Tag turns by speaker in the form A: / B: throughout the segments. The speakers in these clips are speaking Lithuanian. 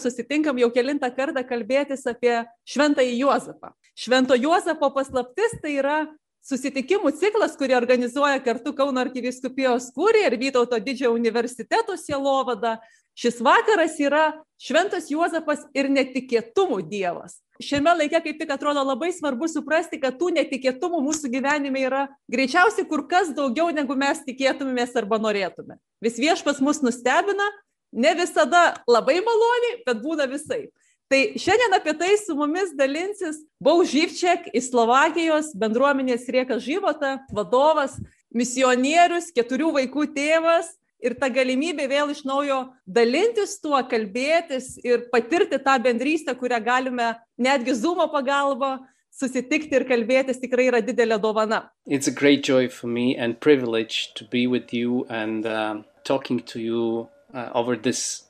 A: susitinkam jau kelintą kartą kalbėtis apie Šventąjį Juozapą. Švento Juozapo paslaptis tai yra susitikimų ciklas, kurį organizuoja kartu Kauno arkivyskupijos kurija ir Vytauto didžiojo universiteto sielovada. Šis vakaras yra Šventas Juozapas ir netikėtumų dievas. Šiame laike kaip tik atrodo labai svarbu suprasti, kad tų netikėtumų mūsų gyvenime yra greičiausiai kur kas daugiau, negu mes tikėtumėmės arba norėtume. Vis Viešpats mus nustebina, ne visada labai maloniai, bet būna visai. Tai šiandien apie tai su mumis dalinsis Bauž Živček iš Slovakijos bendruomenės Rieka Života vadovas, misionierius, 4 vaikų tėvas. Ir ta galimybė vėl iš naujo dalintis tuo, kalbėtis ir patirti tą bendrystę, kurią galime netgi Zoomo pagalba susitikti ir kalbėtis, tikrai yra didelė dovana.
B: It's a great joy for me and privilege to be with you and talking to you over this,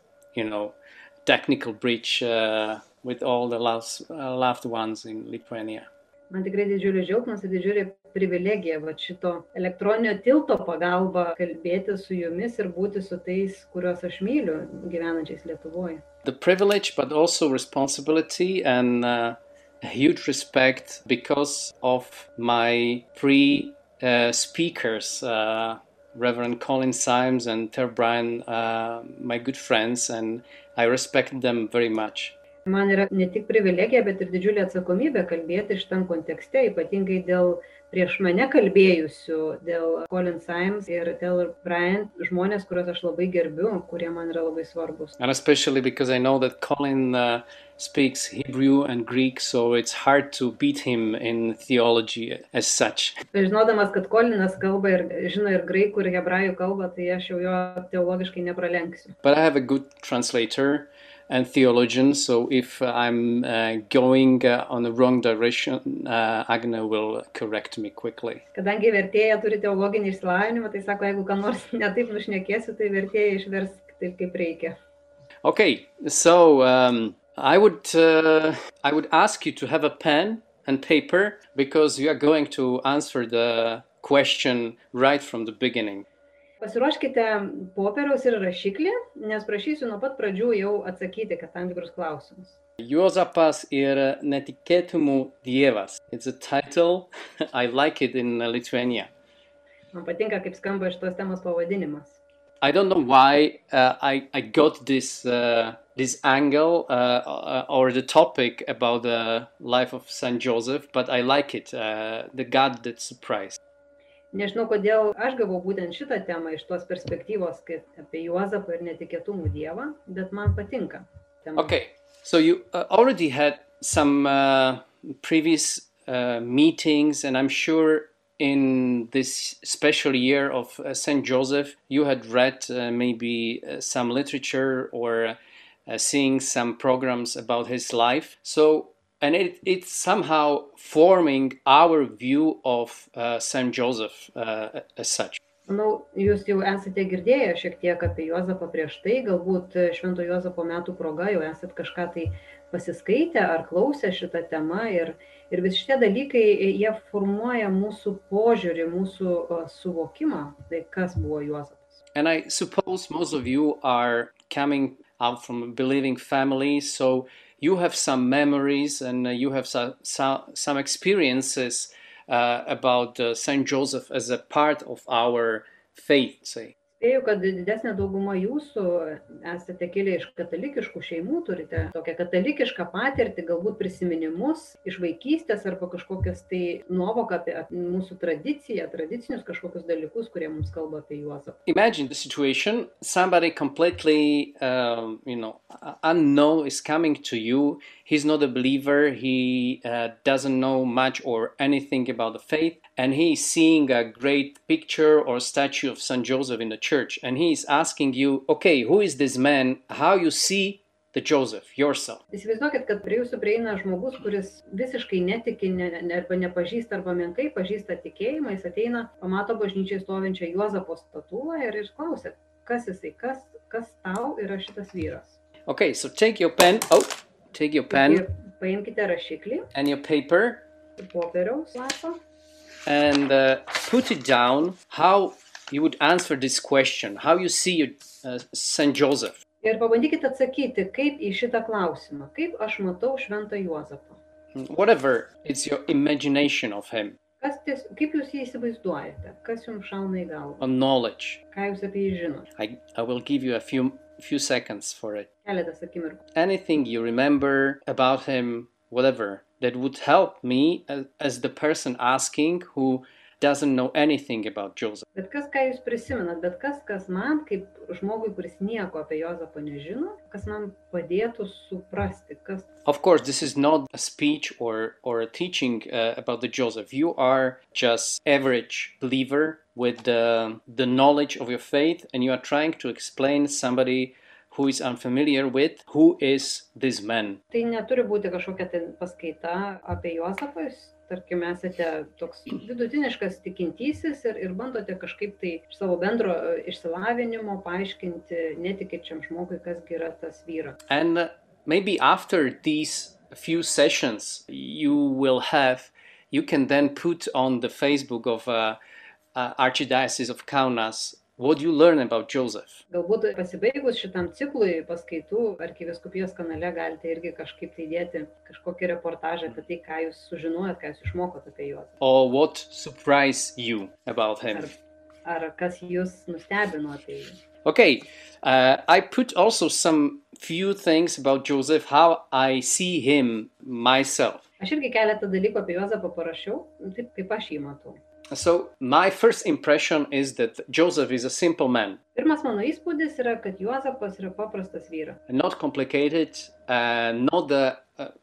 B: technical bridge with all the loved ones in Lithuania.
C: Man tikrai didžiulis džiaugsmas ir didžiulė privilegija šito elektroninio tilto pagalba kalbėti su jumis ir būti su tais, kuriuos aš myliu, gyvenančiais Lietuvoje.
B: The privilege, but also responsibility and a huge respect because of my three speakers, Reverend Colin Symes and Ter Brian, my good friends, and I respect them very much.
C: Man yra ne tik privilegija, bet ir didžiulė atsakomybė kalbėti šitam kontekste, ypatingai dėl prieš mane kalbėjusių, dėl Colin Symes ir Ter Brian, žmonės, kuriuos aš labai gerbiu, kurie man yra labai svarbus.
B: And especially because I know that Colin speaks Hebrew and Greek, so it's hard to beat him in theology as such.
C: Žinodamas, kad Colinas kalba ir žino ir graikų ir hebrajų kalbą, tai aš jau jo teologiškai nepralenksiu.
B: But I have a good translator and theologian, so if I'm going on the wrong direction, Agne will correct me quickly.
C: Kadangi vertėja turi teologinį išsilavinimą, tai sako, jeigu ką nors netaip nušnekėsiu, tai vertėja išvers taip, kaip reikia.
B: Okay, so I would ask you to have a pen and paper because you are going to answer the question right from the beginning.
C: Pasiruoškite popieriaus ir rašiklį, nes prašysiu nuo pat pradžių jau atsakyti, kad tam tikrus klausimus.
B: Juozapas ir netikėtumų dievas. It's a title. I like it in Lithuania.
C: Man patinka, kaip skamba šitos temos pavadinimas.
B: I don't know why I got this angle or the topic about the life of Saint Joseph, but I like it. The God that surprised.
C: Nežinau, kodėl aš gavau būtent šitą temą iš tos perspektyvos, kaip apie Juozapą ir netikėtumų dievą, bet man patinka.
B: Okay, so you already had some previous meetings, and I'm sure in this special year of Saint Joseph, you had read maybe some literature or seeing some programs about his life. And it's somehow forming our view of Saint Joseph as such.
C: Manau, jūs jau esate girdėję šiek tiek apie Juozapą prieš tai, galbūt Švento Juozapo metų proga jau esat kažką tai pasiskaitę ar klausę šitą temą ir visi šitie dalykai, jie formuoja mūsų požiūrį, mūsų suvokimą, tai kas buvo Juozapas.
B: And I suppose most of you are coming out from a believing family, so you have some memories and you have some experiences about Saint Joseph as a part of our faith, say.
C: Spėju, kad didesnė dauguma jūsų esate kilę iš katalikiškų šeimų, turite tokią katalikišką patirtį, galbūt prisiminimus iš vaikystės arba kažkokias tai nuovoką apie mūsų tradiciją, tradicinius kažkokius dalykus, kurie mums kalba apie Juozapą.
B: Imagine the situation, somebody completely, unknown is coming to you. He's not a believer, he doesn't know much or anything about the faith, and he's seeing a great picture or statue of Saint Joseph in the church, and he's asking you, okay, who is this man? How you see the Joseph yourself?
C: Įsivaizduokit, kad prie jūsų prieina žmogus, kuris visiškai netiki, arba nepažįsta, arba menkai pažįsta tikėjimą, jis ateina, pamato bažnyčiai stovinčią Juozapo statulą ir išklausia, kas jisai, kas tau yra šitas vyras.
B: Okay, so take your pen.
C: Paimkite rašiklį
B: and your paper
C: popieriaus lapą
B: and put it down how you would answer this question, how you see Saint Joseph.
C: Ir pabandykite atsakyti, kaip į šitą klausimą, kaip aš matau Šventą Juozapą.
B: Whatever, it's your imagination of him,
C: Kaip jūs jį įsivaizduojate, kas jums šauna į galvą,
B: or knowledge.
C: ką jūs apie jį žinote.
B: I will give you a few seconds for it.
C: Keletas akimirkų.
B: Anything you remember about him, whatever, that would help me as the person asking who doesn't know anything about Joseph.
C: Bet kas, ką jūs prisimenat, bet kas man, kaip žmogui, kuris nieko apie Juozapą nežino, kas man padėtų suprasti, kas...
B: Of course, this is not a speech or a teaching about the Joseph. You are just average believer with the knowledge of your faith, and you are trying to explain somebody who is unfamiliar with who is this man.
C: Tai neturi būti kažkokia paskaita apie Juozapą. Tarkim, esate toks vidutiniškas tikintysis ir bandote kažkaip tai iš savo bendro išsilavinimo paaiškinti netikinčiam žmogui, kasgi yra tas vyras.
B: And maybe after these few sessions you can then put on the Facebook of Archdiocese of Kaunas what you learn about Joseph.
C: Galbūt pasibaigus šitam ciklui paskaitų Arkivyskupijos kanale galite irgi kažkaip tai dėti kažkokį reportažą apie tai, ką jūs sužinojot, ką jūs išmokot apie Juozapą.
B: Or what surprised you about him.
C: Ar kas jūs nustebino apie jį.
B: Okay, I put also some few things about Joseph, how I see him myself.
C: Aš irgi keletą dalykų apie Juozapą parašiau, taip kaip aš jį matau.
B: So my first impression is that Joseph is a simple man.
C: Pirmas mano įspūdis yra, kad Juozapas yra paprastas vyras.
B: Not complicated, not the,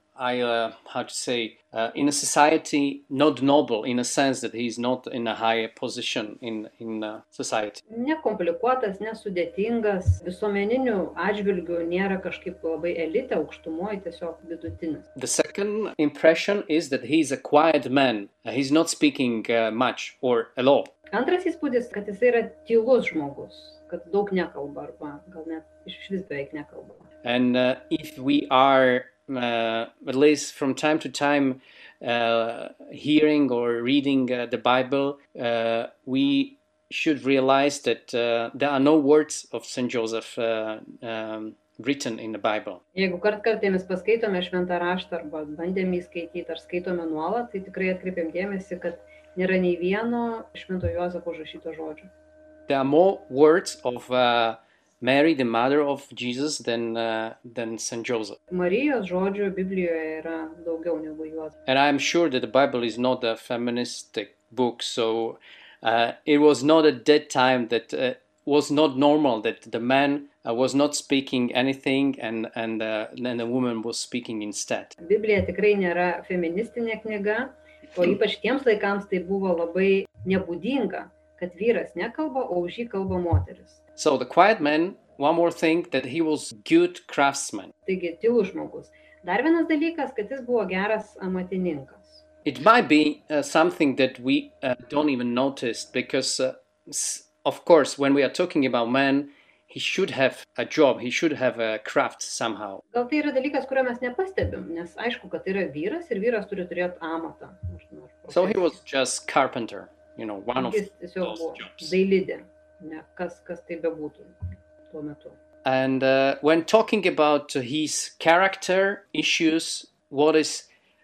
B: how to say, in a society, not noble in a sense that he is not in a higher position in society.
C: Nekomplikuotas, nesudėtingas, visuomeninių atžvilgių nėra kažkaip labai elite, aukštumoje, tiesiog vidutinis.
B: The second impression is that he is a quiet man. He's not speaking much or at all.
C: Antras įspūdis, kad jis yra tylus žmogus, kad daug nekalba arba gal net išvis beveik nekalba.
B: And if we are at least from time to time hearing or reading the Bible, we should realize that there are no words of Saint Joseph written in the Bible.
C: Jeigu kartkartėmis paskaitome šventą raštą arba bandėme įskaityti ar skaitome nuolat, tai tikrai atkreipiam dėmesį, kad nėra nei vieno švento Juozapo užrašyto žodžio.
B: There are more words of Mary, the mother of Jesus, than Saint Joseph.
C: Marijos žodžių Biblijoje yra daugiau negu Juozapo.
B: And I am sure that the Bible is not a feministic book, so it was not at that time that was not normal that the man was not speaking anything and the woman was speaking instead.
C: Biblija tikrai nėra feministinė knyga, o ypač tiems laikams tai buvo labai nebūdinga, kad vyras nekalba, o už jį kalba moteris.
B: So the quiet man, one more thing, that he was good craftsman.
C: Taigi, tylus žmogus. Dar vienas dalykas, kad jis buvo geras amatininkas.
B: It might be something that we don't even notice because, of course, when we are talking about man, he should have a job, he should have a craft somehow.
C: Gal tai yra dalykas, kurio mes nepastebim, nes aišku, kad tai yra vyras ir vyras turi turėti amatą.
B: So he was just carpenter, one of those jobs.
C: Dailidė, ne, kas tai bebūtų tuo metu.
B: And when talking about his character issues, what is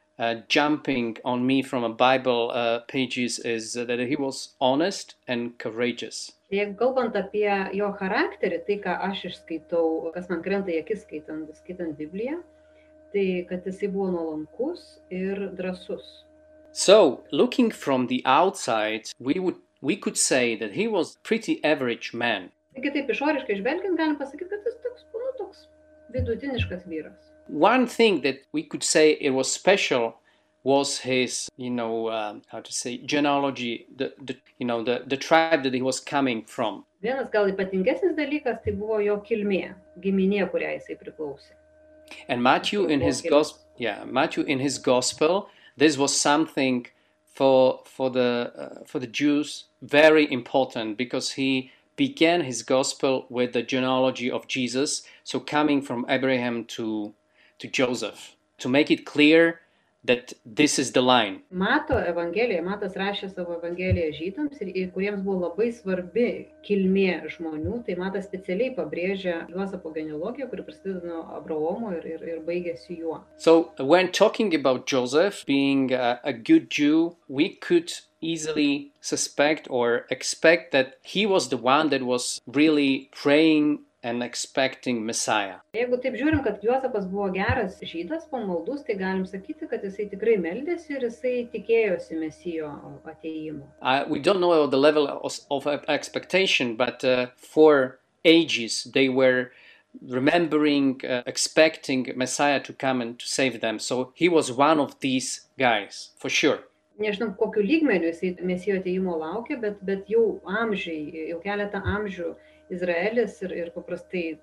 B: jumping on me from a Bible pages is that he was honest and courageous.
C: Jeigu kalbant apie jo charakterį, tai ką aš išskaitau, kas man krenta į akis skaitant Bibliją, tai kad jisai buvo nuolankus ir drąsus.
B: So, looking from the outside, we could say that he was pretty average man.
C: Taigi taip išoriškai žvelgiant, galim pasakyti, kad jis toks vidutiniškas vyras.
B: One thing that we could say it was special was his, how to say, genealogy, the tribe that he was coming from.
C: Vienas gal ypatingesnis dalykas tai buvo jo kilmė, giminė, kuriai jisai priklausė.
B: And Matthew in his gospel, this was something for the Jews very important because he began his gospel with the genealogy of Jesus, so coming from Abraham to Joseph, to make it clear that this is the line.
C: Matas rašė savo Evangeliją žydams, kuriems buvo labai svarbi kilmė žmonių, tai Matas specialiai pabrėžia Juozapo genealogiją, kuri prasideda nuo Abraomo ir baigėsi juo.
B: So when talking about Joseph being a good Jew, we could easily suspect or expect that he was the one that was really praying and expecting Messiah.
C: Jeigu taip žiūrim, kad Juozapas buvo geras žydas, pamaldus, tai galim sakyti, kad jisai tikrai meldėsi ir jisai tikėjosi Mesijo atėjimo.
B: We don't know the level of expectation, but for ages they were remembering, expecting Messiah to come and to save them. So he was one of these guys, for sure.
C: Nežinau, kokiu lygmeniu jisai Mesijo atėjimo laukė, bet jau keletą amžių Izraelis ir paprastai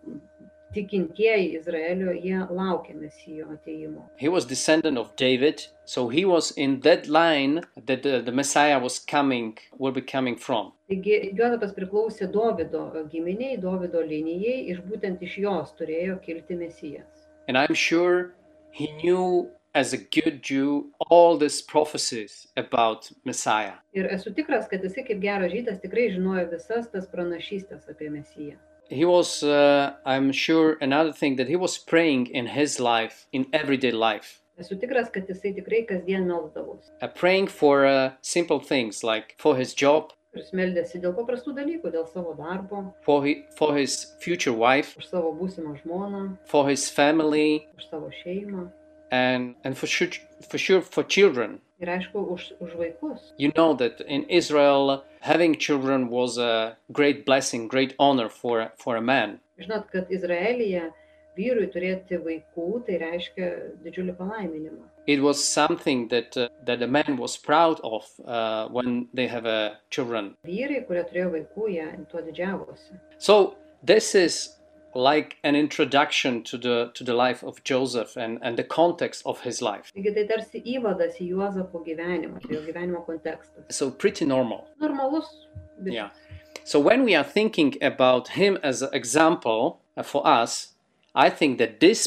C: tikintieji Izraelio, jie laukė Mesijo atėjimo.
B: He was descendant of David, so he was in that line that the Messiah will be coming from.
C: Taigi Juozapas priklausė Dovido giminiai, Dovido linijai ir būtent iš jos turėjo kilti Mesijas.
B: And I'm sure he knew as a good Jew all these prophecies about Messiah.
C: Ir esu tikras, kad jisai kaip geras žydas tikrai žinojo visas tas pranašystės apie Mesiją.
B: He was, I'm sure, another thing that he was praying in his life, in everyday life.
C: Esu tikras, kad jisai tikrai kasdien melsdavosi.
B: Praying for simple things like for his job,
C: Ir meldėsi dėl paprastų dalykų, dėl savo darbo,
B: for his future wife,
C: už savo būsimą žmoną,
B: for his family,
C: už savo šeimą.
B: And for sure for children.
C: Ir aišku, už vaikus.
B: You know that in Israel, having children was a great blessing, great honor for a man.
C: Žinot, kad Izraelyje vyrui turėti vaikų, tai reiškia didžiulį palaiminimą.
B: It was something that a man was proud of when they have children.
C: Vyrai, kurie turėjo vaikų, jie tuo didžiavosi.
B: So this is like an introduction to the life of Joseph and the context of his life.
C: Taigi tai tarsi įvadas į Juozapo gyvenimą, jo gyvenimo kontekstas.
B: So pretty normal.
C: Normalus.
B: Yeah. So when we are thinking about him as an example for us, I think that this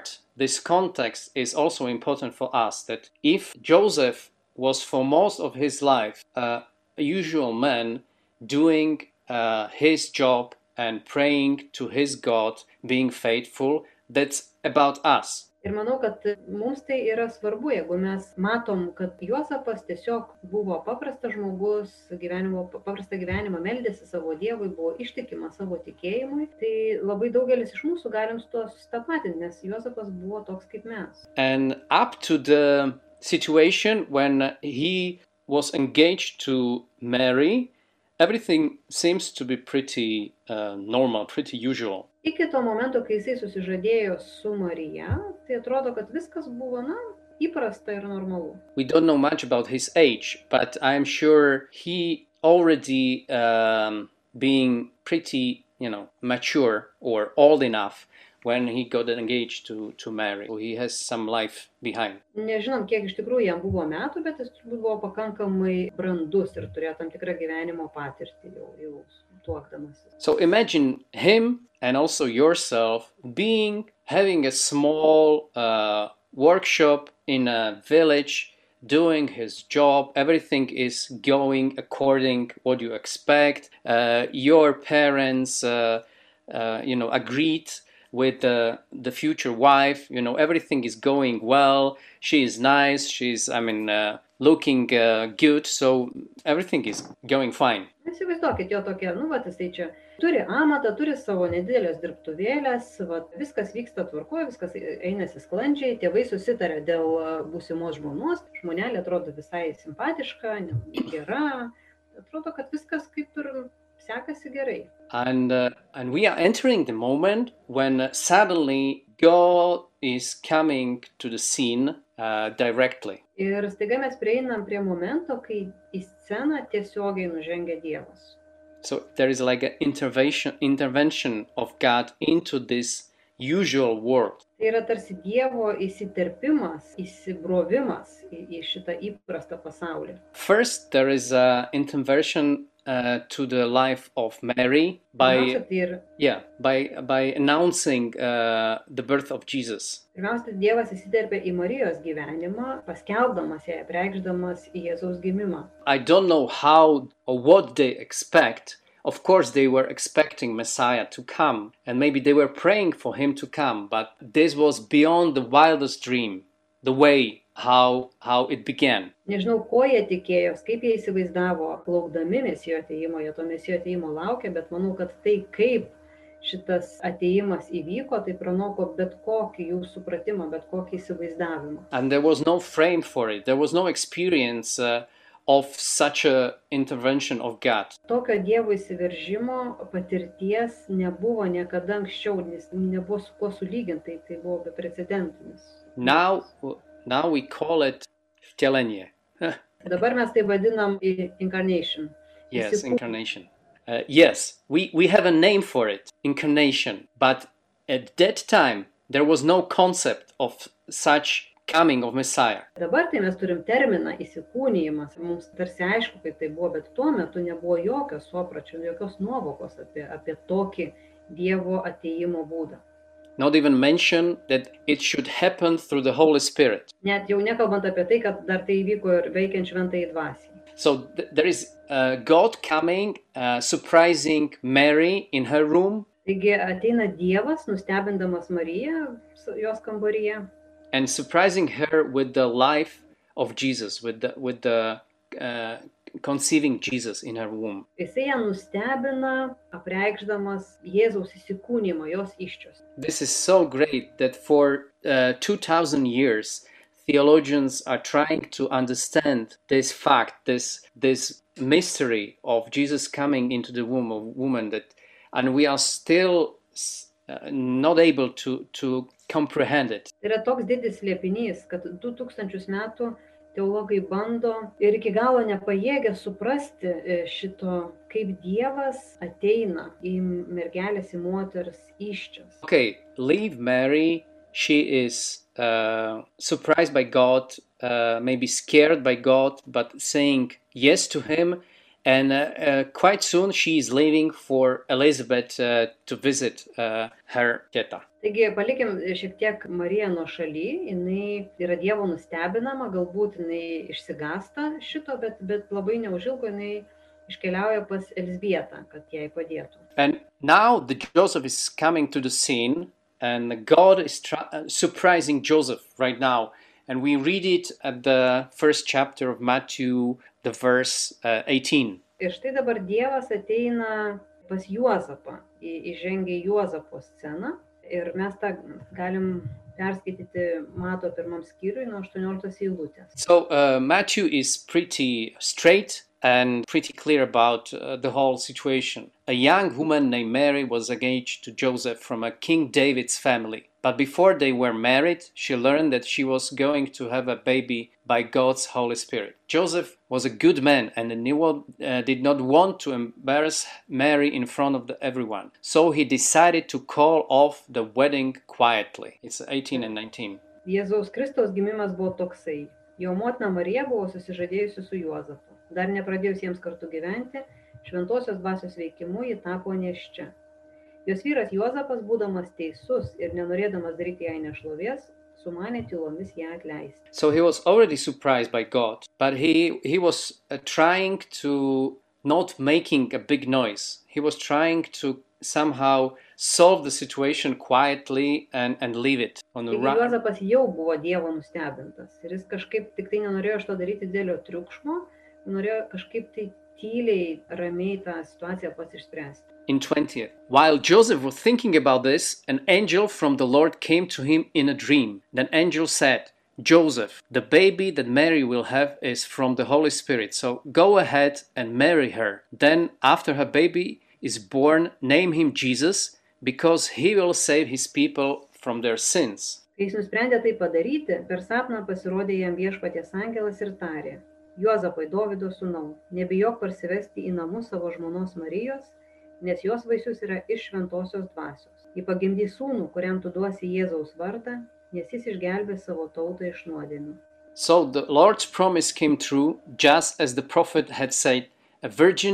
B: context is also important for us, that if Joseph was for most of his life a usual man doing his job and praying to his God, being faithful, that's about us.
C: Ir manau, kad mums tai yra svarbu, jeigu mes matom, kad Juozapas tiesiog buvo paprastas žmogus, paprastą gyvenimą meldėsi savo Dievui, buvo ištikimas savo tikėjimui, tai labai daugelis iš mūsų galim su tuo susitapatinti, nes Juozapas buvo toks kaip mes.
B: And up to the situation when he was engaged to Mary, everything seems to be pretty normal, pretty usual.
C: Iki to momento, kai jisai susižadėjo su Marija, tai atrodo, kad viskas buvo, įprasta ir normalu.
B: We don't know much about his age, but I'm sure he already being pretty, mature or old enough when he got engaged to Mary. So he has some life behind.
C: Nežinom, kiek iš tikrųjų jam buvo metų, bet jis turbūt buvo pakankamai brandus ir turėjo tam tikrą gyvenimo patirtį jau tuokdamasis.
B: So imagine him and also yourself having a small workshop in a village, doing his job. Everything is going according what you expect. Your parents, agreed with the future wife. Everything is going well. She is nice. She's, looking good. So everything is going fine.
C: Įsivaizduokit jo tokia, jisai čia turi amatą, turi savo nedidelės dirbtuvėlės, viskas vyksta tvarkoje, viskas einasi sklandžiai, tėvai susitarė dėl būsimos žmonos, žmonelė atrodo visai simpatiška, gera, atrodo, kad viskas kaip ir sekasi gerai.
B: And we are entering the moment when suddenly God is coming to the scene directly.
C: Ir staiga mes prieinam prie momento, kai į sceną tiesiogiai nužengia Dievas.
B: So there is like an intervention of God into this usual world.
C: Tai yra tarsi Dievo įsiterpimas, įsibrovimas į šitą įprastą pasaulį.
B: First, there is an intervention to the life of Mary
C: Pirmiausia,
B: by announcing the birth of Jesus.
C: Dievas įsiterpė į Marijos gyvenimą, paskelbdamas ją, apreikšdamas Jėzaus gimimą.
B: I don't know how or what they expect. Of course, they were expecting Messiah to come, and maybe they were praying for him to come, but this was beyond the wildest dream, the way how it began.
C: Nežinau, ko jie tikėjos, kaip jie įsivaizdavo, plaukdami Mesijo atėjimo, jie to Mesijo atėjimo laukė, bet manau, kad tai, kaip šitas atėjimas įvyko, tai pranoko bet kokį jų supratimą, bet kokį įsivaizdavimą.
B: And there was no frame for it. There was no experience of such a intervention of God.
C: Tokio Dievo įsiveržimo patirties nebuvo niekada anksčiau, nes nebuvo su kuo sulyginti, tai buvo beprecedentinis.
B: Now we call it vtelenie.
C: Dabar mes tai vadinam incarnation.
B: Yes, incarnation. Yes, we have a name for it, incarnation. But at that time, there was no concept of such coming of Messiah.
C: Dabar tai mes turim terminą įsikūnijimas. Mums tarsi aišku, kaip tai buvo, bet tuo metu nebuvo jokio suopračio, jokios nuovokos apie tokį Dievo atėjimo būdą.
B: Not even mention that it should happen through the Holy Spirit.
C: Net jau nekalbant apie tai, kad dar tai įvyko ir veikiant šventajai dvasiai.
B: So there is God coming, surprising Mary in her room.
C: Taigi ateina Dievas, nustebindamas Mariją jos kambaryje.
B: And surprising her with the life of Jesus, with the conceiving Jesus in her womb.
C: Jisai ją nustebina, apreikšdamas Jėzaus įsikūnijimą, jos įsčios.
B: This is so great that for 2000 years theologians are trying to understand this fact, this mystery of Jesus coming into the womb of woman, and we are still not able to comprehend it.
C: Tai yra toks didis slėpinys, kad 2000 metų teologai bando ir iki galo nepajėgia suprasti šito, kaip Dievas ateina į mergelės, į moters įsčias.
B: Okay, leave Mary. She is surprised by God, maybe scared by God, but saying yes to him. And quite soon she is leaving for Elizabeth to visit her teta.
C: Taigi palikim šiek tiek Mariją nuo šaly, jinai yra Dievo nustebinama, galbūt jinai išsigąsta šito, bet labai neužilgo jinai iškeliauja pas Elzbietą, kad jai padėtų.
B: And now the Joseph is coming to the scene, and God is surprising Joseph right now. And we read it at the first chapter of Matthew, the verse 18.
C: Ir štai dabar Dievas ateina pas Juozapą, įžengia į Juozapo sceną. Ir mes tą galim perskaityti Mato pirmam skyriui nuo 18 eilutės.
B: So Matthew is pretty straight and pretty clear about the whole situation. A young woman named Mary was engaged to Joseph from a King David's family. But before they were married, she learned that she was going to have a baby by God's Holy Spirit. Joseph was a good man and did not want to embarrass Mary in front of everyone. So he decided to call off the wedding quietly. It's 18 and 19.
C: Jėzaus Kristaus gimimas buvo toksai. Jo motina Marija buvo susižadėjusi su Juozapu. Dar nepradėjus jiems kartu gyventi, šventosios dvasios veikimu ji tapo nėščia. Jos vyras Juozapas, būdamas teisus ir nenorėdamas daryti jai nešlovės, sumanė tylomis ją atleisti.
B: So he was already surprised by God, but he was trying to not making a big noise. He was trying to somehow solve the situation quietly and leave it on the
C: right. Juozapas jau buvo Dievo nustebintas ir jis kažkaip tik tai nenorėjo iš to daryti didelio triukšmo, norėjo kažkaip tai tyliai, ramiai tą situaciją pats išspręsti.
B: In 20th, while Joseph was thinking about this, an angel from the Lord came to him in a dream. That angel said, Joseph, the baby that Mary will have is from the Holy Spirit, so go ahead and marry her. Then, after her baby is born, name him Jesus, because he will save his people from their sins.
C: Kai jis nusprendė tai padaryti, per sapną pasirodė jam Viešpaties angelas ir tarė, Juozapai, Dovydo sūnau, nebijok parsivesti į namus savo žmonos Marijos, nes jos vaisius yra iš šventosios dvasios. Ji pagimdys sūnų, kuriam tu duosi Jėzaus vardą, nes jis išgelbės savo tautą iš nuodėmių.
B: So the Lord's promise came true, just as the prophet had said, a virgin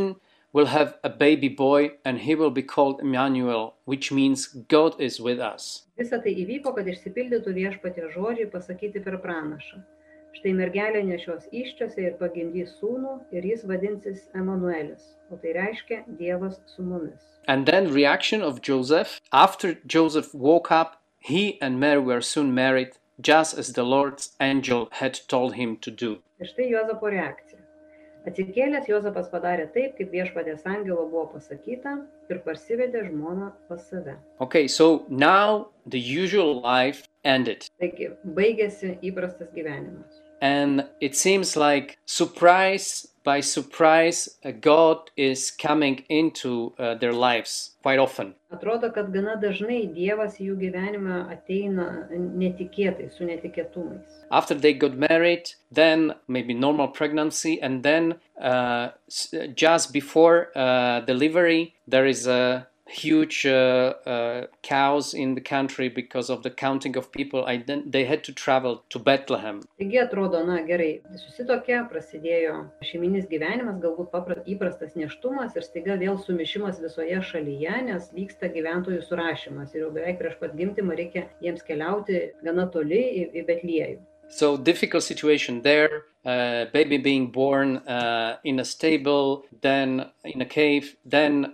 B: will have a baby boy, and he will be called Emmanuel, which means God is with us.
C: Visa tai įvyko, kad išsipildytų Viešpaties žodžiai pasakyti per pranašą. Štai mergelė nešios įsčiose ir pagimdys sūnų, ir jis vadinsis Emanuelis, o tai reiškia Dievas su mumis.
B: And then reaction of Joseph. After Joseph woke up, he and Mary were soon married, just as the Lord's angel had told him to do.
C: Ir štai Juozapo reakcija. Atsikėlęs Juozapas padarė taip, kaip Viešpaties angelo buvo pasakyta, ir parsivedė žmoną pas save.
B: Okay, so now the usual life ended.
C: Taigi, baigėsi įprastas gyvenimas.
B: And it seems like surprise by surprise, God is coming into their lives quite often.
C: Atrodo, kad gana dažnai Dievas į jų gyvenimą ateina netikėtai, su netikėtumais.
B: After they got married, then maybe normal pregnancy, and then just before delivery, there is a huge chaos in the country because of the counting of people. They had to travel to Bethlehem.
C: Taigi atrodo, na gerai, susitokė, prasidėjo šeiminis gyvenimas, galbūt įprastas nėštumas ir staiga vėl sumišimas visoje šalyje, nes vyksta gyventojų surašymas ir jau beveik prieš pat gimdymą reikia jiems keliauti gana toli į Betliejų.
B: So difficult situation there, baby being born in a stable, then in a cave, then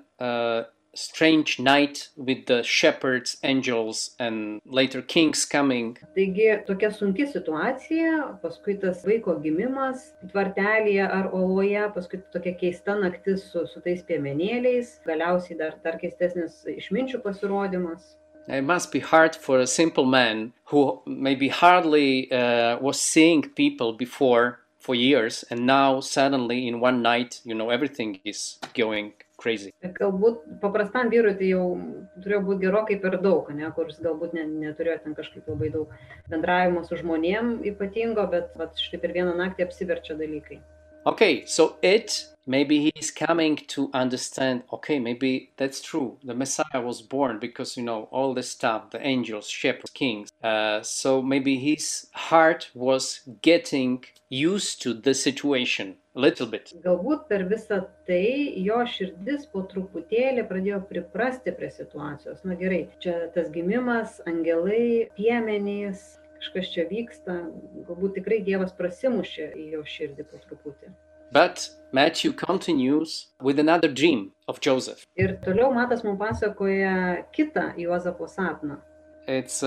B: strange night with the shepherds, angels, and later kings coming.
C: Taigi tokia sunki situacija, paskui tas vaiko gimimas tvartelėje ar oloje, paskui tokia keista naktis su tais piemenėliais, galiausiai dar keistesnis išminčių pasirodymas.
B: It must be hard for a simple man who maybe hardly was seeing people before for years, and now suddenly in one night, everything is going crazy.
C: Galbūt paprastam vyrui tai jau turėjo būti gerokai per daug, kuris galbūt neturėjo ten kažkaip labai daug bendravimo su žmonėm ypatingo, bet štai per vieną naktį apsiverčia dalykai.
B: Okay, so maybe he is coming to understand, okay, maybe that's true. The Messiah was born because, all this stuff, the angels, shepherds, kings. So maybe his heart was getting used to the situation a little bit.
C: Galbūt per visą tai jo širdis po truputėlį pradėjo priprasti prie situacijos. Na gerai, čia tas gimimas, angelai, piemenys, kažkas čia vyksta. Galbūt tikrai Dievas prasimušė į jo širdį po truputį.
B: But Matthew continues with another dream of Joseph.
C: Ir toliau Matas mums pasakoja kitą Juozapo sapną.
B: It's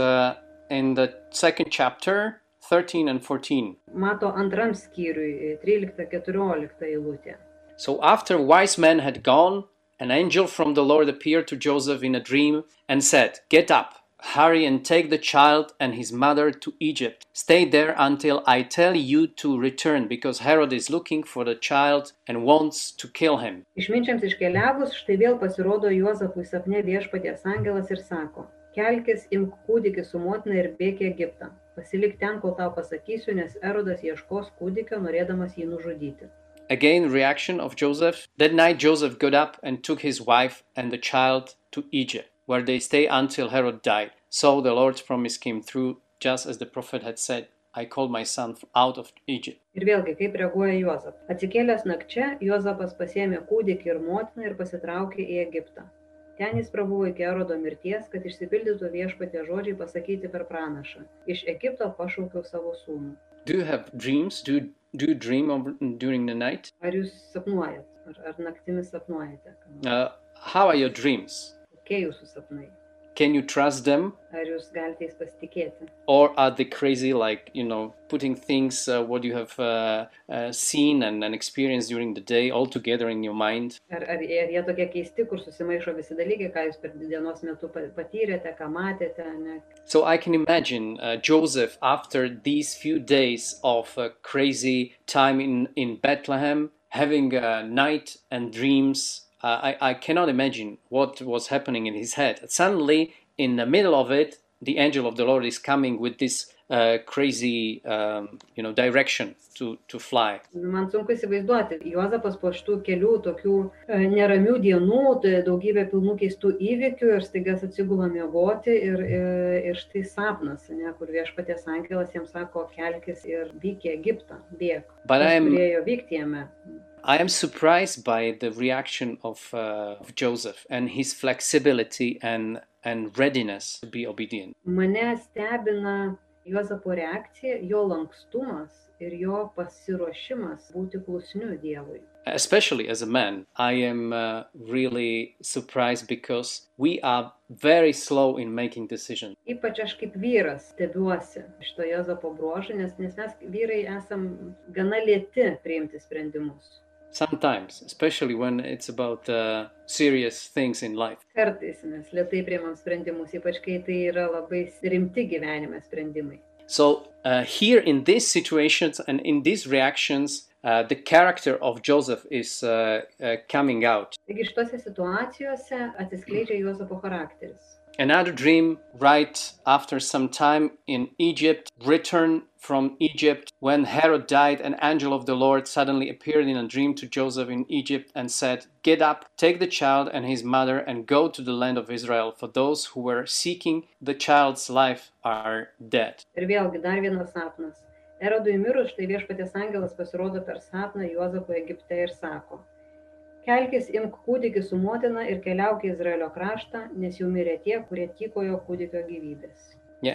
B: in the second chapter, 13 and 14.
C: Mato antram skyriui, 13-14 eilutė.
B: So after wise men had gone, an angel from the Lord appeared to Joseph in a dream and said, "Get up, hurry and take the child and his mother to Egypt. Stay there until I tell you to return, because Herod is looking for the child and wants to kill him."
C: Išminčiams iškeliavus, štai vėl pasirodo Juozapui sapne Viešpaties angelas ir sako: "Kelkis, imk kūdikį su motina ir bėk į Egiptą. Pasilik ten, kol tau pasakysiu, nes Erodas ieškos kūdikio, norėdamas jį nužudyti."
B: Again, reaction of Joseph. That night Joseph got up and took his wife and the child to Egypt, where they stay until Herod died. So the Lord's promise came through, just as the prophet had said, "I called my son out of Egypt."
C: Ir vėlgi, kaip reaguoja Juozapas. Atsikėlęs nakčia, Juozapas pasiėmė kūdikį ir motiną ir pasitraukė į Egiptą. Ten jis prabuvo iki Erodo mirties, kad išsipildytų Viešpaties žodžiai pasakyti per pranašą: "Iš Egipto pašaukiau savo sūnų."
B: Do you have dreams? Do you dream during the night?
C: Ar jūs sapnuojat? Ar naktimis sapnuojate?
B: How are your dreams?
C: Kokie jūsų sapnai?
B: Can you trust them?
C: Ar jūs galite jais pasitikėti?
B: Or are they crazy, like, putting things, what you have seen and experienced during the day all together in your mind?
C: Ar jie tokie keisti, kur susimaišo visi dalykai, ką jūs per dienos metu patyrėte, ką matėte, ne?
B: So I can imagine Joseph, after these few days of crazy time in Bethlehem, having a night and dreams. I cannot imagine what was happening in his head. Suddenly, in the middle of it, the angel of the Lord is coming with this crazy, direction to fly.
C: Man sunku įsivaizduoti. Juozapas po šitų kelių tokių neramių dienų, daugybė pilnų keistų įvykių ir staiga atsigula miegoti ir štai sapnas, kur Viešpaties angelas jam sako: "Kelkis ir vyk į Egiptą, bėk."
B: But
C: turėjo vykti jame.
B: I am surprised by the reaction of Joseph and his flexibility and readiness to be obedient.
C: Mane stebina Juozapo reakcija, jo lankstumas ir jo pasiruošimas būti klusniu Dievui.
B: Especially as a man, I am really surprised because we are very slow in making decisions.
C: Ypač aš kaip vyras stebiuosi šito Juozapo bruožą, nes mes vyrai esam gana lėti priimti sprendimus.
B: Sometimes, especially when it's about serious things in life.
C: Kartais mes lėtai priimam sprendimus, ypač kai tai yra labai rimti gyvenime sprendimai.
B: So here in these situations and in these reactions, the character of Joseph is coming out.
C: Taigi šitose situacijose atsiskleidžia Juozapo charakteris.
B: Another dream right after some time in Egypt, return from Egypt. When Herod died, an angel of the Lord suddenly appeared in a dream to Joseph in Egypt and said, "Get up, take the child and his mother and go to the land of Israel, for those who were seeking the child's life are dead."
C: Ir vėlgi dar vienas sapnas. Erodui mirus, štai Viešpaties angelas pasirodo per sapną Juozapui Egipte ir sako: "Kelkis, imk kūdikį su motina ir keliauk į Izraelio kraštą, nes jau mirė tie, kurie tykojo kūdikio gyvybės."
B: Yeah,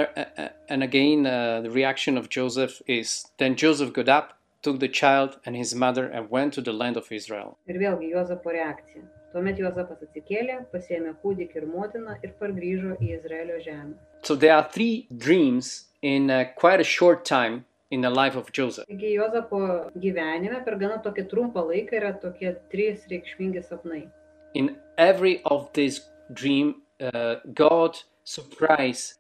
B: and again, the reaction of Joseph is, then Joseph got up, took the child and his mother and went to the land of Israel.
C: Ir vėlgi Juozapo reakcija. Tuomet Juozapas atsikėlė, pasiėmė kūdikį ir motiną ir pargrįžo į Izraelio žemę.
B: So there are three dreams in quite a short time in the life of Joseph.
C: Taigi Juozapo gyvenime per gana tokį trumpą laiką yra tokie trys reikšmingi sapnai.
B: In every of these dreams, God surprised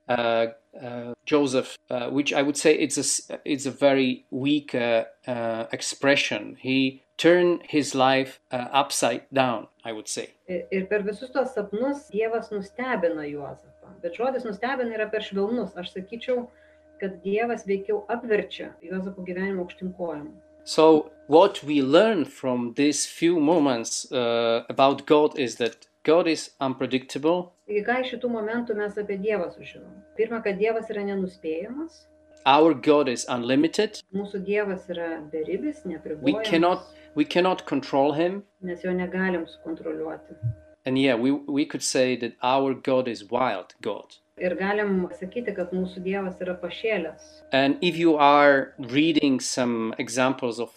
B: Joseph, which I would say it's a very weak expression. He turned his life upside down, I would say.
C: Ir per visus tos sapnus Dievas nustebina Juozapą. Bet žodis nustebina yra per švelnus. Aš sakyčiau, kad Dievas veikiau apverčia Juozapo gyvenimo aukštyn kojom.
B: So what we learn from these few moments about God is that God is unpredictable.
C: Taigi ką iš šitų momentų mes apie Dievą sužinom? Pirma, kad Dievas yra nenuspėjamas.
B: Our God is unlimited.
C: Mūsų Dievas yra beribis, neapribojamas.
B: We cannot control him.
C: Mes jo negalim sukontroliuoti.
B: And yeah, we could say that our God is wild God.
C: Ir galim sakyti, kad mūsų Dievas yra pašėlęs.
B: And if you are reading some examples of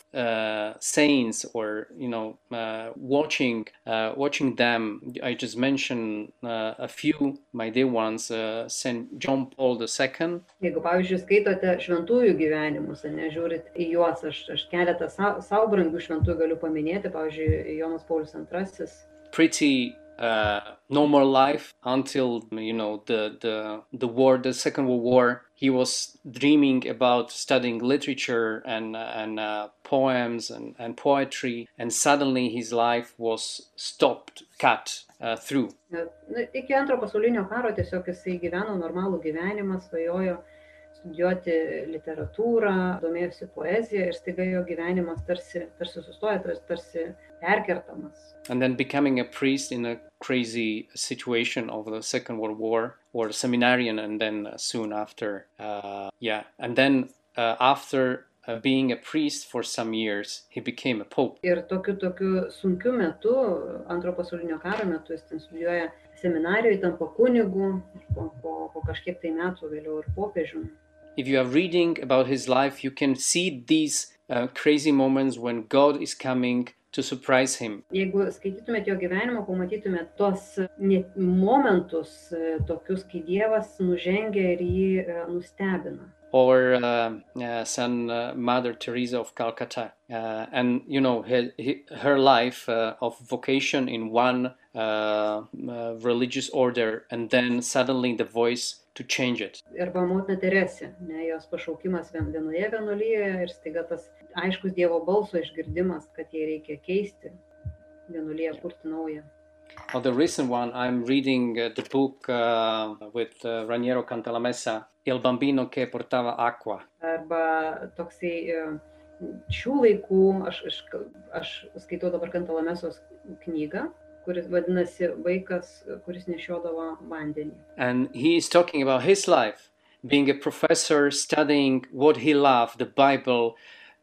B: saints or watching them, I just mentioned a few, my dear ones, Saint John Paul II.
C: Jeigu, pavyzdžiui, skaitote šventųjų gyvenimus, nežiūrit į juos, aš keletą savo brangių šventųjų galiu paminėti, pavyzdžiui, Jonas Paulius II.
B: Pretty normal life until the war, the Second World War. He was dreaming about studying literature and poems and poetry, and suddenly his life was cut through.
C: Iki antro pasaulinio karo tiesiog jisai gyveno normalų gyvenimą, svajojo studijuoti literatūrą, domėjosi poeziją ir staiga jo gyvenimas tarsi sustoja, tarsi perkertamas.
B: And then becoming a priest in a crazy situation of the Second World War, or a seminarian, and then soon after, and then after being a priest for some years, he became a pope.
C: Ir tokiu sunkiu metu, antro pasaulinio karo metu, jis ten studijuoja seminarijoje, tampa kunigu, po kažkiek tai metų vėliau ir popiežiumi.
B: If you are reading about his life, you can see these crazy moments when God is coming to surprise him.
C: Jeigu skaitytumėt jo gyvenimą, pamatytumėt tos momentus tokius, kai Dievas nužengia ir jį nustebina.
B: Or Mother Teresa of Calcutta, and her life of vocation in one religious order, and then suddenly the voice to change it.
C: Arba motina Teresė, jos pašaukimas vienoje vienuolijoje ir staiga tas aiškus Dievo balso išgirdimas, kad jai reikia keisti vienuoliją, kurti naują.
B: Oh, the recent one, I'm reading the book with Raniero Cantalamessa, Il bambino che portava acqua.
C: Arba toksai šių laikų, aš skaitau dabar Cantalamesos knygą, kuris vadinasi Vaikas, kuris nešiodavo vandenį.
B: And he is talking about his life, being a professor, studying what he loved, the Bible,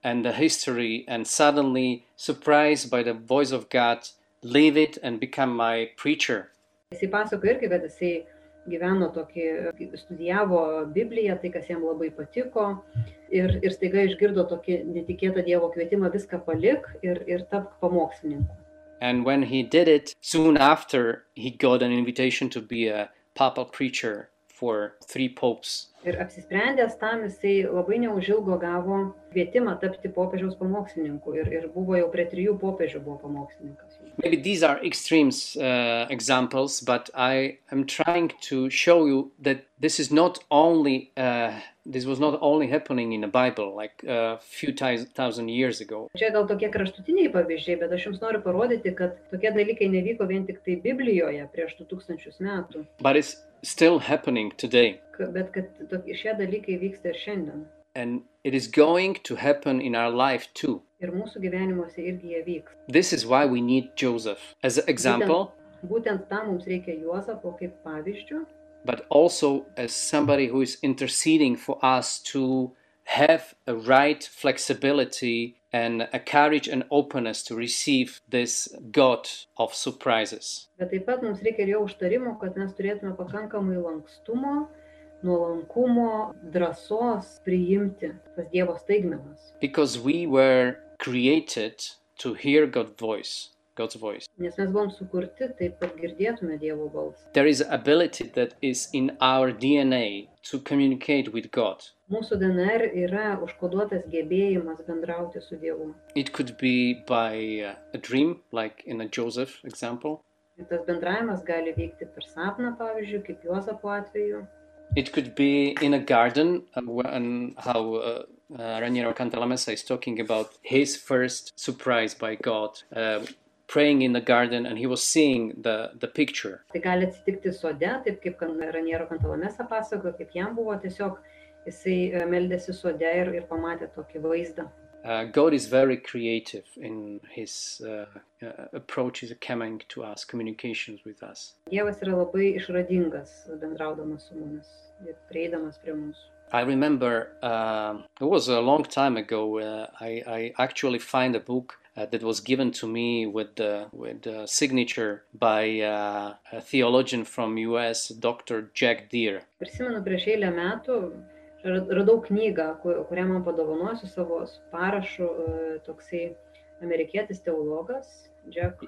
B: and the history, and suddenly, surprised by the voice of God, leave it and become my preacher.
C: Jisai pasakoja irgi, kad jisai gyveno tokį, studijavo Bibliją, tai kas jam labai patiko, ir staiga išgirdo tokį netikėtą Dievo kvietimą viską palik ir tapk pamokslininku.
B: And when he did it, soon after, he got an invitation to be a papal preacher for 3 popes.
C: Ir apsisprendęs tam, jisai labai neužilgo gavo kvietimą tapti popiežiaus pamokslininku ir buvo jau prie 3 popiežių buvo pamokslininkas.
B: Maybe these are extremes examples, but I am trying to show you that this is not only this was not only happening in the Bible like a few thousand years ago.
C: Čia gal tokie kraštutiniai pavyzdžiai, bet aš jums noriu parodyti, kad tokie dalykai nevyko vien tik tai Biblijoje prieš 2000 metų.
B: But it's still happening today.
C: Bet kad šie dalykai vyksta ir šiandien.
B: And it is going to happen in our life too.
C: Ir mūsų gyvenimuose irgi jie vyks.
B: This is why we need Joseph as an example.
C: Būtent tam mums reikia Juozapo kaip pavyzdžių.
B: But also as somebody who is interceding for us to have a right flexibility and a courage and openness to receive this God of surprises.
C: Bet taip pat mums reikia ir jo užtarimo, kad mes turėtume pakankamai lankstumo, nuolankumo, drąsos priimti tas Dievo staigmenas.
B: Because we were created to hear God's voice.
C: Nes mes buvom sukurti taip, kad girdėtume Dievo balsą.
B: There is an ability that is in our DNA to communicate with God.
C: Mūsų DNR yra užkoduotas gebėjimas bendrauti su Dievu.
B: It could be by a dream, like in a Joseph example.
C: Ir tas bendravimas gali vykti per sapną, pavyzdžiui, kaip Juozapo atveju.
B: It could be in a garden, and how Raniero Cantalamessa is talking about his first surprise by God, praying in the garden, and he was seeing the picture.
C: Tai gali atsitikti sode, taip kaip Raniero Cantalamessa pasakojo, kaip jam buvo tiesiog jisai meldėsi sode ir pamatė tokį vaizdą.
B: God is very creative in his approaches coming to us, communications with us.
C: Dievas yra labai išradingas bendraudamas su mumis ir prieidamas prie mūsų.
B: I remember it was a long time ago. I actually find a book that was given to me with the signature by a theologian from US, Dr. Jack Deere.
C: Prisimenu, prieš eilę metų radau knygą, kurią man padovanojo su savo parašu toksai amerikietis teologas, Jack.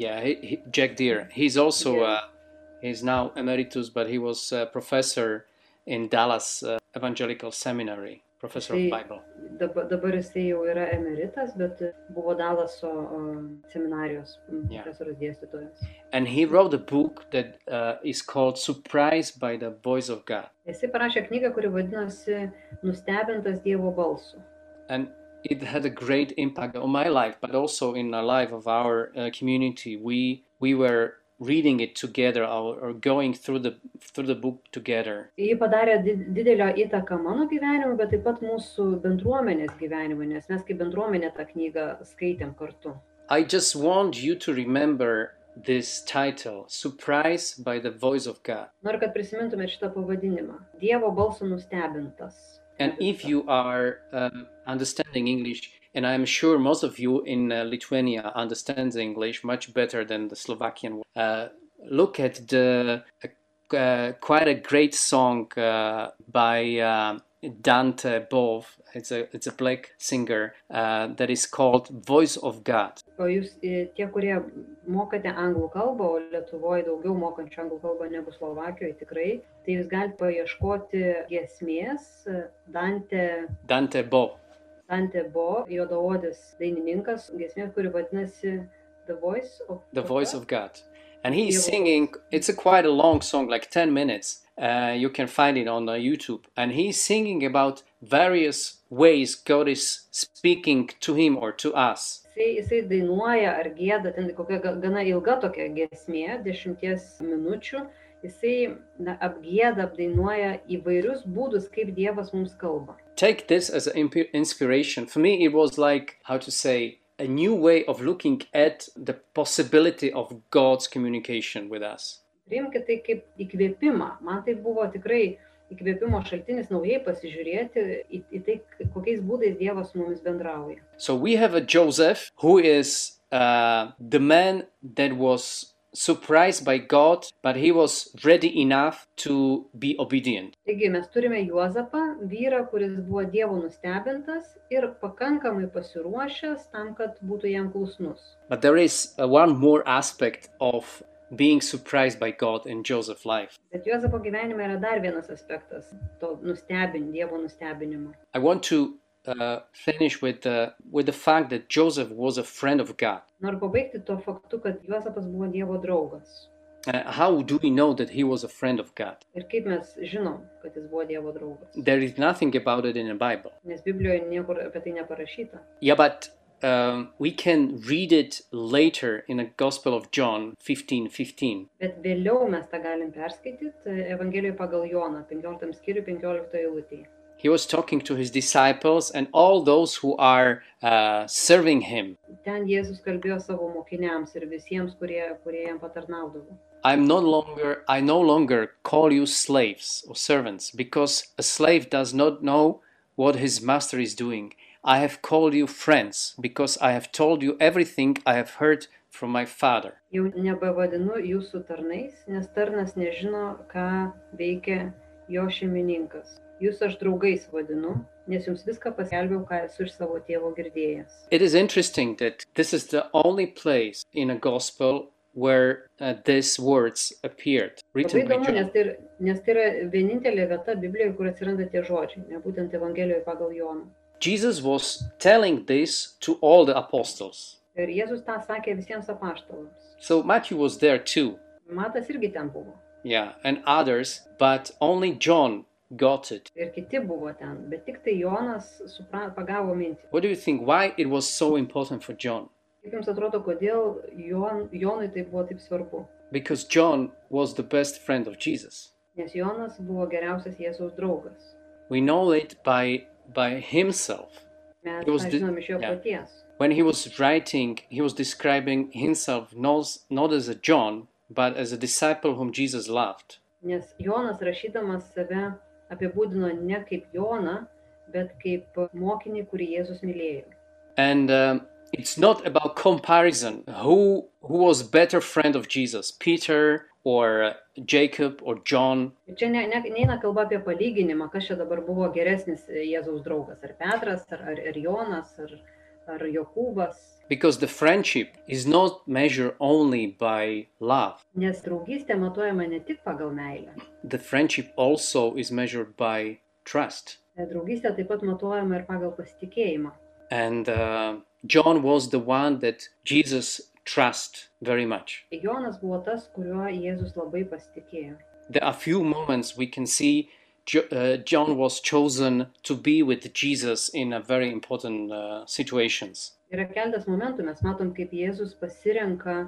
B: Jack Deere. He's also he's now emeritus, but he was a professor in Dallas Evangelical Seminary, professor of Bible.
C: Dabar jisai jau yra emeritas, bet buvo Dallaso seminarijos profesorius dėstytojas.
B: And he wrote a book that is called Surprised by the Voice of God.
C: Jisai parašė knygą, kuri vadinasi Nustebintas Dievo balsu.
B: And it had a great impact on my life, but also in the life of our community. We were reading it together or going through the book together.
C: Ji padarė didelę įtaką mano gyvenimui, bet taip pat mūsų bendruomenės gyvenimui, nes mes kaip bendruomenė tą knygą skaitėm kartu.
B: I just want you to remember this title, Surprised by the Voice of God.
C: Noriu, kad prisimintumėt šitą pavadinimą. Dievo balso nustebintas.
B: And if you are understanding English, and I'm sure most of you in Lithuania understands English much better than the Slovakian. Look at the quite a great song by Dante Bov. It's a black singer that is called Voice of God.
C: O jūs tie, kurie mokate anglų kalbą, o Lietuvoje daugiau mokančių anglų kalbą negu Slovakijoje tikrai, tai jūs galite paieškoti giesmės Dante Bo, juodaodis dainininkas, giesmė, kuri vadinasi The Voice of God.
B: And he's singing, it's quite a long song, like 10 minutes. You can find it on YouTube. And he's singing about various ways God is speaking to him or to us.
C: Jisai dainuoja ar gieda, ten kokia gana ilga tokia giesmė, 10 minučių. Jisai apgieda, apdainuoja įvairius būdus, kaip Dievas mums kalba.
B: Take this as an inspiration. For me, it was like, how to say, a new way of looking at the possibility of God's communication with us.
C: Priimkite tai kaip įkvėpimą. Man tai buvo tikrai įkvėpimo šaltinis naujai pasižiūrėti į tai, kokiais būdais Dievas su mumis bendrauja.
B: So we have a Joseph who is the man that was surprised by God, but he was ready enough to be obedient.
C: Taigi mes turime Juozapą, vyrą, kuris buvo Dievo nustebintas ir pakankamai pasiruošęs tam, kad būtų jam klusnus.
B: But there is one more aspect of being surprised by God in Joseph's life.
C: Bet Juozapo gyvenime yra dar vienas aspektas to Dievo nustebinimo.
B: I want to finish with the fact that Joseph was a friend of God.
C: Noriu pabaigti tuo faktu, kad Juozapas buvo Dievo draugas.
B: How do we know that he was a friend of God?
C: Ir kaip mes žinom, kad jis buvo Dievo draugas?
B: There is nothing about it in the Bible.
C: Nes Biblijoje niekur apie tai neparašyta.
B: Yeah, but we can read it later in the Gospel of John 15:15.
C: Bet vėliau mes tą galim perskaityti Evangelijoje pagal Joną, 15 skyrių 15 eilutėje.
B: He was talking to his disciples and all those who are serving him.
C: Ten Jėzus kalbėjo savo mokiniams ir visiems, kurie jam patarnaudavo.
B: I no longer call you slaves or servants, because a slave does not know what his master is doing. I have called you friends, because I have told you everything I have heard from my Father.
C: Jau nebevadinu jūsų tarnais, nes tarnas nežino, ką veikia jo šeimininkas. Jūs aš draugais vadinu, nes jums viską paskelbiau, ką esu iš savo tėvo girdėjęs.
B: It is interesting that this is the only place in a gospel where these words appeared, written by
C: Labai įdomu,
B: John.
C: nes tai yra vienintelė vieta Biblijoje, kur atsiranda tie žodžiai, ne būtent Evangelijoje pagal Joną.
B: Jesus was telling this to all the apostles.
C: Ir Jėzus tą sakė visiems apaštalams.
B: So Matthew was there too.
C: Matas irgi ten buvo.
B: Yeah, and others, but only John got it.
C: Ir kiti buvo ten, bet tik tai Jonas pagavo mintį.
B: What do you think? Why it was so important for John?
C: Kaip jums atrodo, kodėl Jonui tai buvo taip svarbu?
B: Because John was the best friend of Jesus.
C: Nes Jonas buvo geriausias Jėzaus draugas.
B: We know it by himself.
C: Mes
B: He was
C: tą
B: di-
C: žinom iš jo
B: yeah.
C: paties.
B: When he was writing, he was describing himself not as a John, but as a disciple whom Jesus loved.
C: Nes Jonas rašydamas save apibūdino ne kaip Joną, bet kaip mokinį, kurį Jėzus mylėjo.
B: And it's not about comparison. Who was better friend of Jesus, Peter or Jacob or John?
C: Ir čia neina kalba apie palyginimą, kas čia dabar buvo geresnis Jėzaus draugas, ar Petras, ar Jonas, ar Jokūbas.
B: Because the friendship is not measured only by love.
C: Nes draugystė matuojama ne tik pagal meilę.
B: The friendship also is measured by trust.
C: Draugystė taip pat matuojama ir pagal pasitikėjimą.
B: And John was the one that Jesus trusted very much.
C: Jonas buvo tas, kuriuo Jėzus labai pasitikėjo.
B: There are few moments we can see John was chosen to be with Jesus in a very important situations.
C: Yra keletas momentų, mes matom, kaip Jėzus pasirenka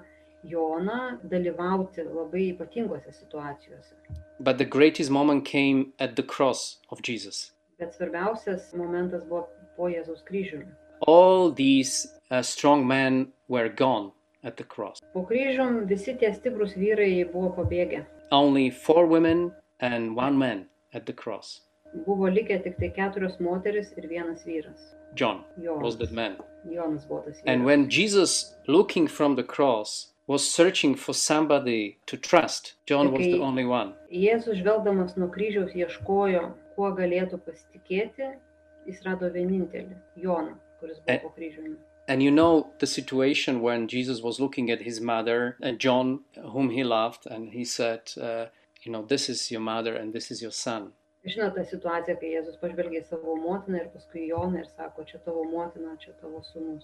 C: Joną dalyvauti labai ypatingose situacijose.
B: But the greatest moment came at the cross of Jesus.
C: Bet svarbiausias momentas buvo po Jėzaus kryžiumi.
B: All these strong men were gone at the cross.
C: Po kryžium visi tie stiprus vyrai buvo pabėgę.
B: Only 4 women and 1 man at the cross.
C: Buvo likę tik tai 4 moteris ir 1 vyras.
B: John
C: Jonas.
B: was that man.
C: Jonas buvo tas vyras.
B: And when Jesus, looking from the cross, was searching for somebody to trust, John was the only one.
C: Jėzus žvelgdamas nuo kryžiaus ieškojo, kuo galėtų pasitikėti, jis rado vienintelį, Joną, kuris buvo po kryžiumi.
B: And you know the situation when Jesus was looking at his mother, John, whom he loved, and he said, this is your mother and this is your son.
C: Žinote tą situaciją, kai Jėzus pažvelgė į savo motiną ir paskui Joną ir sako, čia tavo motina, čia tavo sūnus.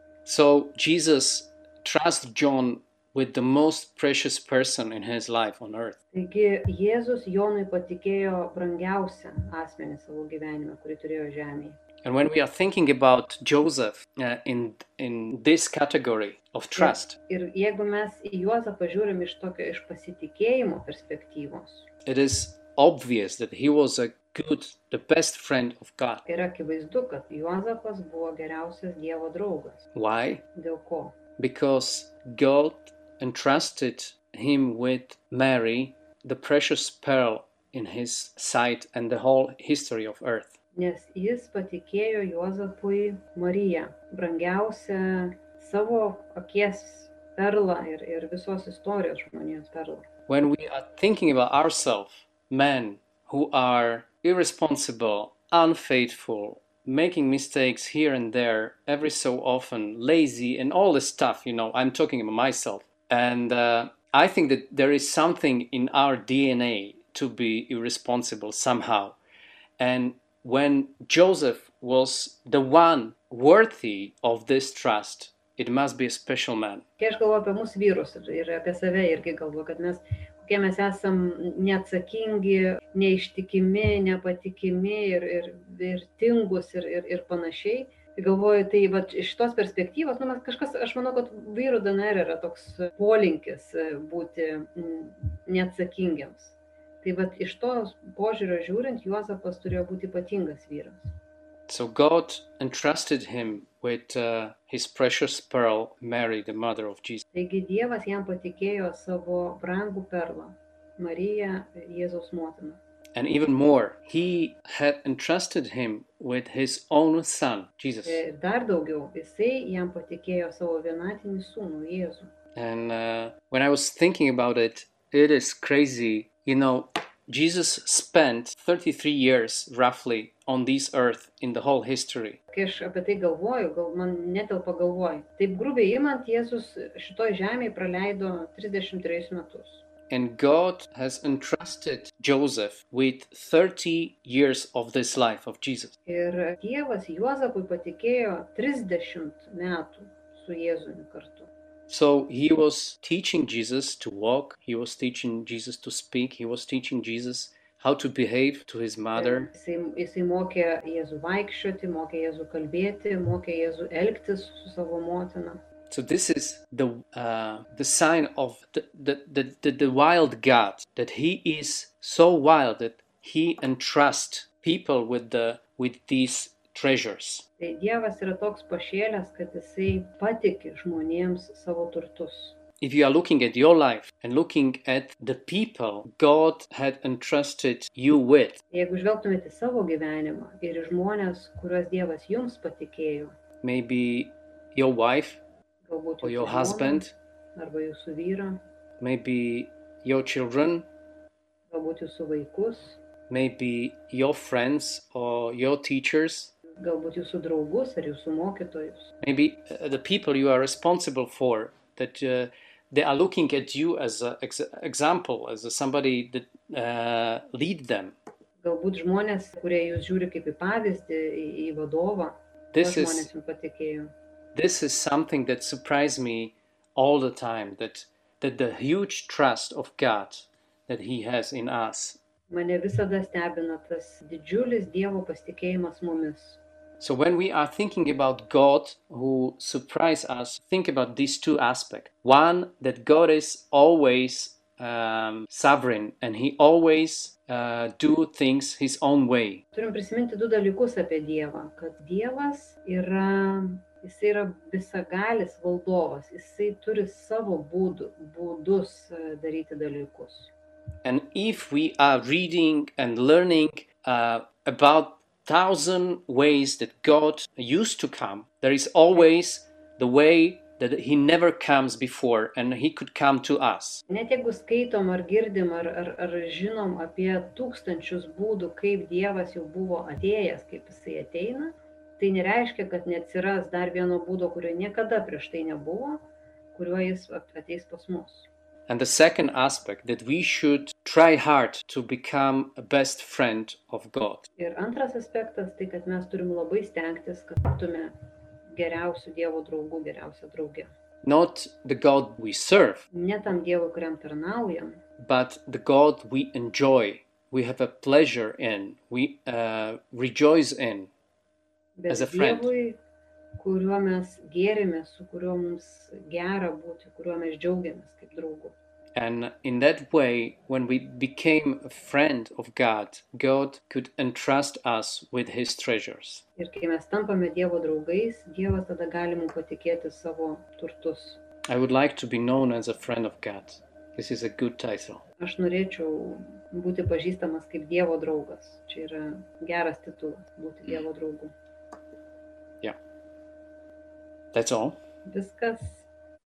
B: So Jesus trusts John with the most precious person in his life on earth.
C: Taigi Jėzus Jonui patikėjo brangiausią asmenį savo gyvenime, kurį turėjo žemėje.
B: And when we are thinking about Joseph in this category of trust,
C: Ir jeigu mes į Juozapą žiūrim iš pasitikėjimo perspektyvos,
B: it is obvious that he was the best friend of God.
C: yra akivaizdu, kad Juozapas buvo geriausias Dievo draugas.
B: Why?
C: Dėl ko?
B: Because God entrusted him with Mary, the precious pearl in his sight and the whole history of earth.
C: Nes jis patikėjo Juozapui Mariją, brangiausią savo akies perlą ir visos istorijos žmonijos perlą.
B: When we are thinking about ourselves, men who are irresponsible, unfaithful, making mistakes here and there every so often, lazy and all this stuff, I'm talking about myself. And I think that there is something in our DNA to be irresponsible somehow. And when Joseph was the one worthy of this trust, it must be a special man.
C: Kai aš galvoju apie mūsų vyrus ir apie save irgi galvoju, kad kokie mes esam neatsakingi, neištikimi, nepatikimi ir tingus ir panašiai. Tai galvoju, tai iš tos perspektyvos, aš manau, kad vyrų DNR yra toks polinkis būti neatsakingiams. Tai iš tos požiūrio žiūrint, Juozapas turėjo būti ypatingas vyras.
B: So God entrusted him with his precious pearl, Mary, the mother of Jesus.
C: Taigi Dievas jam patikėjo savo brangų perlą, Mariją, Jėzaus motiną.
B: And even more, he had entrusted him with his own son, Jesus.
C: Dar daugiau, jisai jam patikėjo savo vienatinį sūnų, Jėzų.
B: And when I was thinking about it, it is crazy. Jesus spent 33 years roughly on this earth in the whole history.
C: Kai aš apie tai galvoju, man netelpa galvoj. Taip grubiai imant, Jėzus šitoj žemėje praleido 33 metus.
B: And God has entrusted Joseph with 30 years of this life of Jesus.
C: Ir Dievas Juozapui patikėjo 30 metų su Jėzumi kartu.
B: So he was teaching Jesus to walk, he was teaching Jesus to speak, he was teaching Jesus how to behave to his mother.
C: Jisai mokė Jėzų vaikščioti, mokė Jėzų kalbėti, mokė Jėzų elgtis su savo motina.
B: So this is the sign of the wild God, that he is so wild that he entrusts people with these treasures.
C: Tai Dievas yra toks pašėlęs, kad jisai patiki žmonėms savo turtus.
B: If you are looking at your life and looking at the people God had entrusted you with,
C: Jeigu žvelgtumėte savo gyvenimą ir į žmonės, kuriuos Dievas jums patikėjo,
B: maybe your wife
C: galbūt
B: or your
C: jūsų
B: husband,
C: žmona arba jūsų vyrą,
B: maybe your children,
C: galbūt jūsų vaikus,
B: maybe your friends or your teachers,
C: galbūt jūsų draugus ar jūsų mokytojus.
B: maybe the people you are responsible for, that they are looking at you as an example, as somebody that lead them.
C: Galbūt žmonės, kurie jūs žiūri kaip į pavyzdį, į vadovą,
B: This
C: žmonės
B: is
C: jums patikėjo.
B: this is something that surprised me all the time, that the huge trust of God that he has in us.
C: Mane visada stebina tas didžiulis Dievo pasitikėjimas mumis.
B: So when we are thinking about God who surprised us, think about these two aspects. One, that God is always sovereign and he always do things his own way.
C: Turim prisiminti du dalykus apie Dievą, kad Dievas jisai yra visagalis valdovas, jisai turi savo būdus daryti dalykus.
B: And if we are reading and learning about 1,000 ways that God used to come, there is always the way that he never comes before and he could come to us.
C: Net jeigu skaitom ar girdim ar žinom apie tūkstančius būdų, kaip Dievas jau buvo atėjęs, kaip jisai ateina, tai nereiškia, kad neatsiras dar vieno būdo, kurio niekada prieš tai nebuvo, kuriuo jis ateis pas mus.
B: And the second aspect, that we should try hard to become a best friend of God.
C: Ir antras aspektas, tai kad mes turim labai stengtis, kad būtume geriausių Dievo draugų, geriausia draugė.
B: Not the God we serve,
C: Ne tam Dievui, kuriam tarnaujam,
B: but the God we enjoy, we have a pleasure in, we rejoice in
C: bet
B: as a friend.
C: Dievui, kuriuo mes gėrimės, su kuriuo mums gera būti, kuriuo mes džiaugiamės kaip draugų.
B: And in that way, when we became a friend of God, God could entrust us with his treasures.
C: Ir kai mes tampame Dievo draugais, Dievas tada gali mums patikėti savo turtus.
B: I would like to be known as a friend of God. This is a good title.
C: Aš norėčiau būti pažįstamas kaip Dievo draugas. Čia yra geras titulas - būti Dievo draugu.
B: That's all.
C: Viskas.